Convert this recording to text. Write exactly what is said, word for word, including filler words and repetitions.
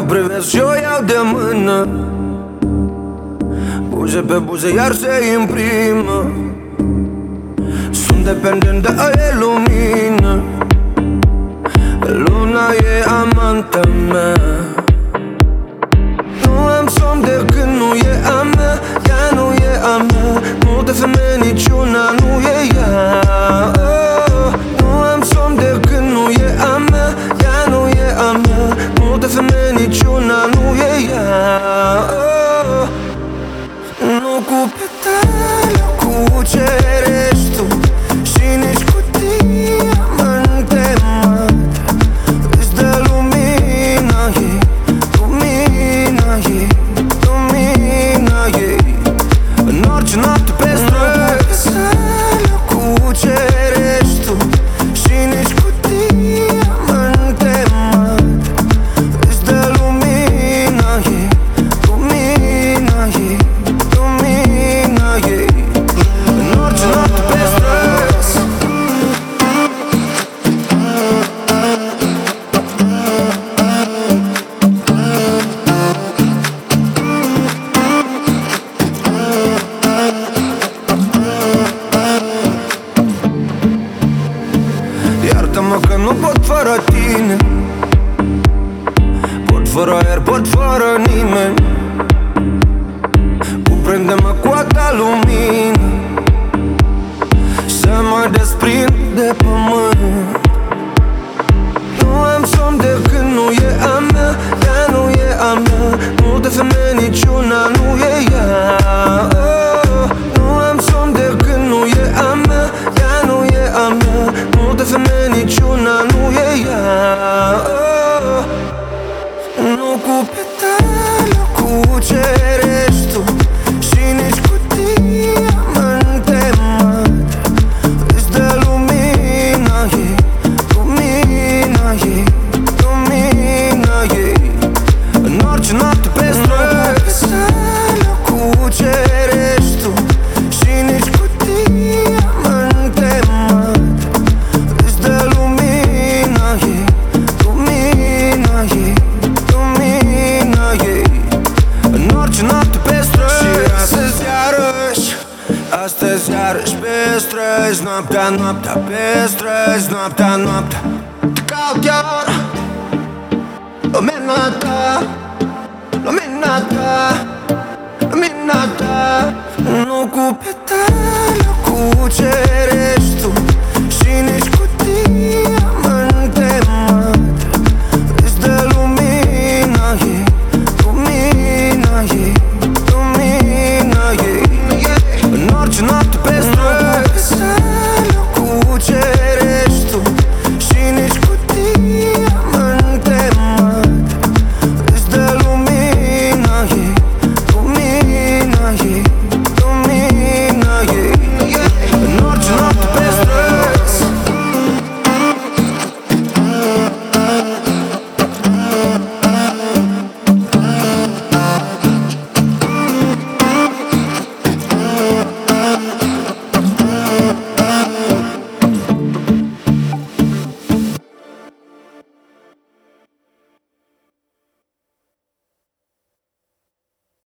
privesc și o iau de mână, buze pe buze iar se imprimă. Sunt dependent de a e lumină, luna e amanta mea. Nu am somn de când nu e a mea, ea nu e a mea. Multe femei, niciuna nu e ea. Oh, nu am somn de când nu e a mea, ea nu e a mea. Multe femei, niciuna nu e ea. Oh, nu cu petale, cu ce ești tu, și nici cu diamante mari. Îți dă lumina ei, lumina ei, lumina ei. În orice noapte pe străzi, cu ce ești tu, și nici cu diamante mari. Îți dă lumina ei, lumina ei, lumina ei. În orice noapte pe străzi. Iartă-mă că nu pot fără tine, pot fără aer, pot fără nimeni. Cuprinde-mă cu a ta lumină, să mă desprind de pământ. Nu am somn de când nu e a mea, ea nu e a mea. Multe femei, niciuna nu e ea. Oh, nu am somn de când nu e a mea, ea nu e a mea. Multe femei, niciuna nu e ea. Oh, nu cu petale, cu ce ești tu, și nici cu diamante mari. Îți dă lumina ei, lumina ei, lumina ei. În orice noapte pe străzi, cu ce ești tu, și nici cu diamante mari. Îți dă lumina ei, lumina ei, lumina ei. În orice noapte pe străzi. Și astăzi iarăși, astăzi iarăși pe străzi. Noaptea, noaptea pe străzi. Noaptea, noaptea te caut iar. Lumina ta, lumina ta, lumina ta. Nu cu petale, cu ce ești tu, și nici cu tine.